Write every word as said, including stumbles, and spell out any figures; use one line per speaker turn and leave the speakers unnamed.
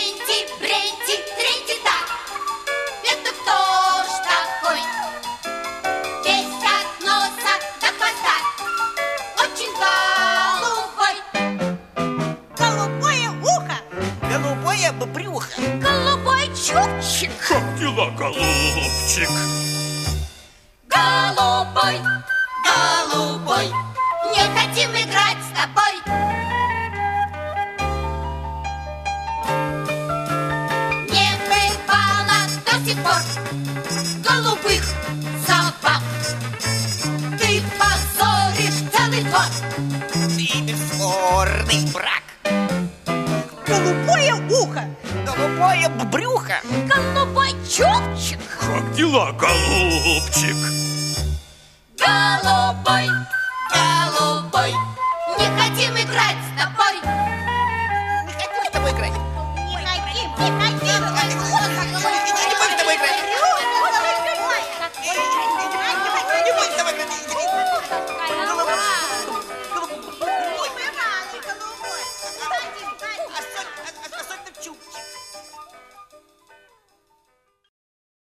Тренти, бренти, тренти так. Это кто ж такой? Весь от носа до хвоста, очень голубой.
Голубое ухо.
Голубое брюхо.
Голубой чубчик.
Как дела, голубчик?
Голубой, голубой, не хотим играть с тобой. Не бывало до сих пор голубых собак. Ты позоришь целый двор.
Ты бесспорный брак.
Голубое ухо.
Голубое брюхо.
Голубой чубчик.
Как дела, голубчик?
Голубой, голубой, не хотим играть с тобой.
Не хотим с тобой играть.
Не хотим, не хотим.
Не будем с тобой играть.